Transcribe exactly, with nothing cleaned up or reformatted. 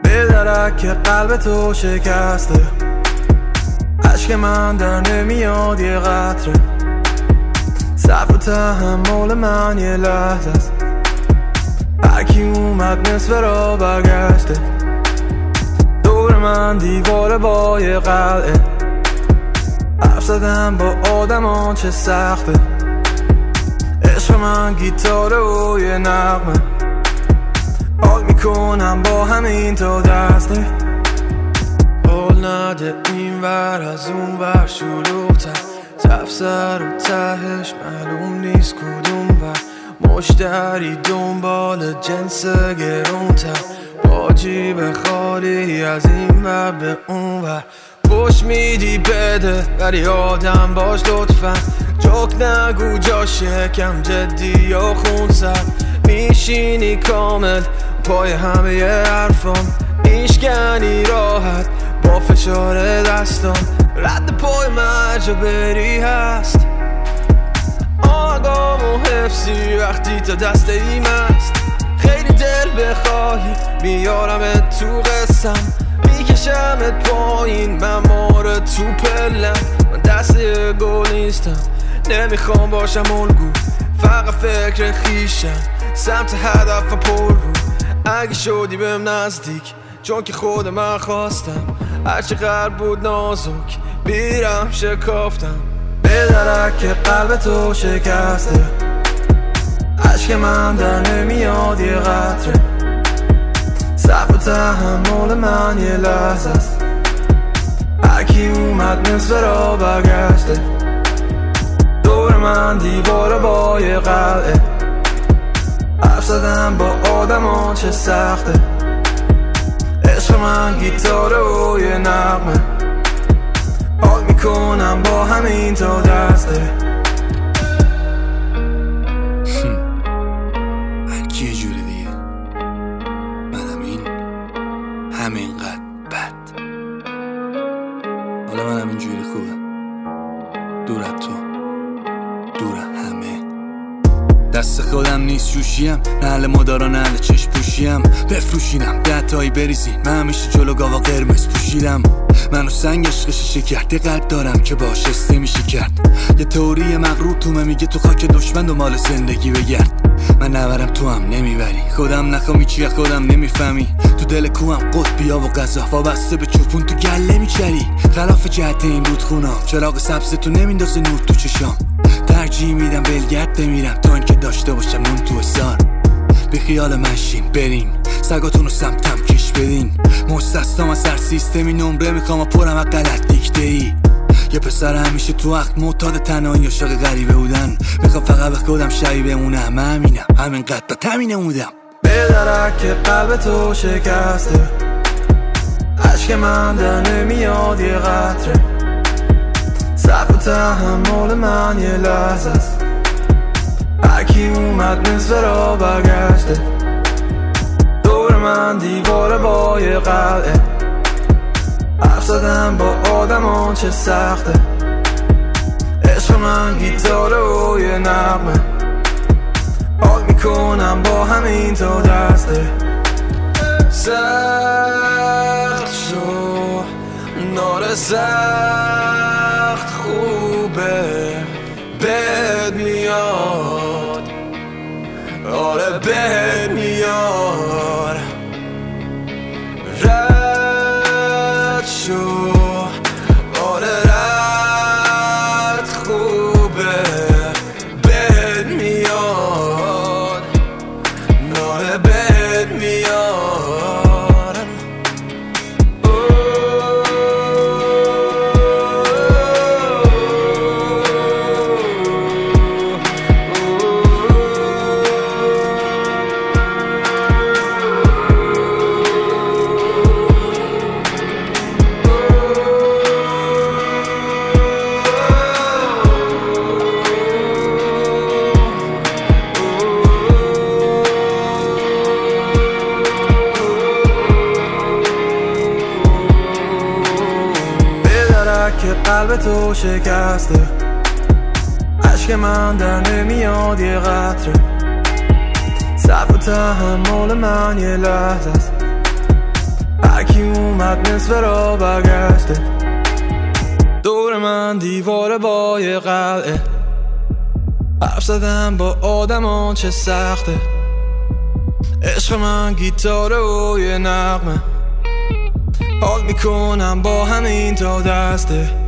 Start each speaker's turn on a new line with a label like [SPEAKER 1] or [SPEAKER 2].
[SPEAKER 1] به درک که قلب تو شکسته، عشق من در نمیاد یه قطره، صبر و تحمل من یه لحظه است، هرکی اومد نصف را برگشته، دور من دیواره با یه قلعه، حرف زدم با آدمان چه سخته، عشق من گیتاره و یه نغمه، حال میکنم با همین تو دسته، حال نده این ور از اون ور شلوغ‌تر، تفسر و تهش معلوم نیست کدوم ور، مشتری دنبال جنس گرونتر، با جیب خالی از این ور به اون ور، پشت میدی بده ولی آدم باش لطفا، جوک نگو جا شکم جدی یا خونسر، میشینی کامل پای همه ی حرفام، میشکنی راحت با فشار دستام، رد پای مرجا بری هست، آگام و حفظی وقتی تا دست ایم است، خیلی دل بخواهی بیارمت تو قسم، میکشمت پایین من ماره تو پلم، من دست گل نیستم نمیخوام باشم الگو، فقط فکر خیشم سمت هدف پر رو، اگه شدی بهم نزدیک چون که خود من خواستم، هرچقدر بود نازک بیرم شکافتم، به درک که قلب تو شکسته، عشق من در نمیاد یه قطره، صبر و تحمل من یه لحظه است، هرکی اومد نصف را برگشته، دور من دیواره با یه قلعه، حرف زدم با آدمان چه سخته، عشق من گیتاره و یه نغمه، حال میکنم با همین تو دسته.
[SPEAKER 2] هرکی یه جوری دیگه، منم این همینقدر بد، حالا منم اینجوری خوبه، دور از تو، دور همه، دست خودم نیست شوشیم، نهل مدارا نهل چشم پوشیم، بفروشینم ده تایی بریزین، من همیشه جلو گاوا قرمز پوشیدم، منو سنگ عشقش شکرده قلب دارم که باش استه میشه کرد، یه تئوری مغرور تومه میگه تو خاک دشمن دنبال زندگی بگرد، من نبرم تو هم نمیبری، خودم نخوامی چیه خودم نمیفهمی، تو دل کوهم قطبیا و غذا وابسته به چوپون تو گله میچری، خلاف جهت این رودخونا چراغ سبز تو نمیندازه نور تو چشام، ترجیح میدم بلگرد بمیرم تا اینکه داشته باشم نون تو حسار، بی خیال منشین برین سگاتون رو سمتم کش بدین، مستثنام از هر سیستمی نمره میخوام و پرم از غلط دیکته ای، یه پسر همیشه تو وقت معتاد تنهایی عاشق غریبه بودن، میخوام فقط به خودم شبیه بمونم، همینم همینقدر به تمینه مودم،
[SPEAKER 1] به درک که قلب تو شکسته، عشق من در نمیاد یه قطره، صبر و تحمل من یه لحظه است، هرکی اومد نصف را برگشته، دور من دیواره با یه قلعه، حرف زدم با آدمان چه سخته، عشق من گیتاره و یه نغمه، حال میکنم با همین تو دسته، سخت شو نار سخت خوبه بد میاد، آره بد میاد، رد شو آره رد خوبه بد میاد، آره بد میاد، که قلب تو شکسته، عشق من در نمیاد یه قطره، صبر و تحمل من یه لحظه است، هرکی اومد نصف را برگشته. دور من دیوار با یه قلعه، حرف زدم با آدمان چه سخته. عشق من گیتاره و یه نغمه، حال میکنم با همین تا دسته.